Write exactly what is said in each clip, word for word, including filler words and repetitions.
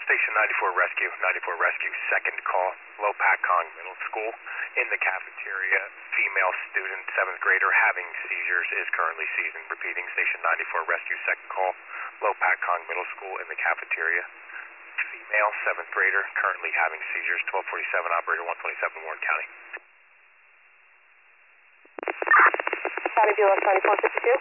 Station ninety-four Rescue, ninety-four Rescue, second call, Lopatcong Middle School. In the cafeteria, female student, seventh grader, having seizures, is currently seizing. Repeating, Station ninety-four Rescue, second call, Lopatcong Middle School. In the cafeteria, female, seventh grader, currently having seizures. twelve forty-seven, operator one twenty-seven, Warren County. County B L S ninety-four fifty-two.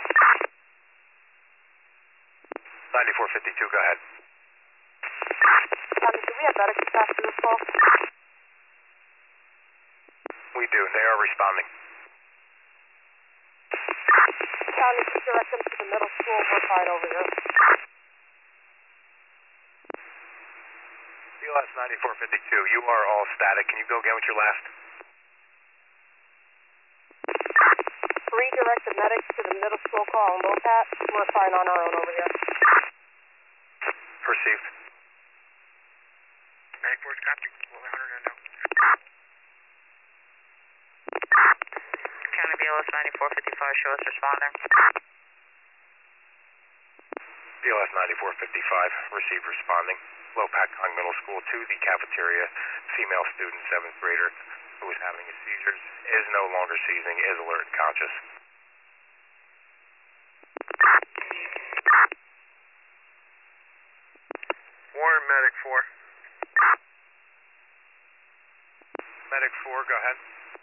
ninety-four fifty-two, go ahead. County, do we have medics attached to this call? We do. They are responding. County, please direct them to the middle school. We're fine over here. B L S ninety-four fifty-two, you are all static. Can you go again with your last? Redirect the medics to the middle school call on Lopat. We're fine on our own over here. Perceived. ninety-four is copy. one hundred and no. County B L S ninety-four fifty-five, show us responding. B L S ninety-four fifty-five, received responding. Lopatcong Middle School to the cafeteria, female student, seventh grader, who is having a seizures, is no longer seizing, is alert and conscious. Warren, Medic four. Medic four, go ahead.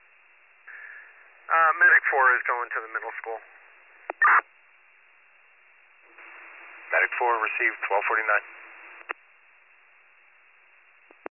Uh, Medic four is going to the middle school. Medic four received twelve forty-nine.